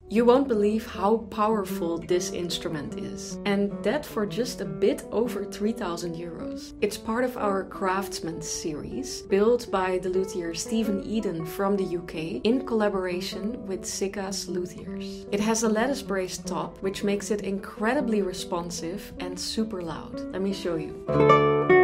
You won't believe how powerful this instrument is, and that for just a bit over 3,000 euros. It's part of our Craftsman series, built by the luthier Stephen Eden from the UK in collaboration with Sikas Luthiers. It has a lattice braced top, which makes it incredibly responsive and super loud. Let me show you.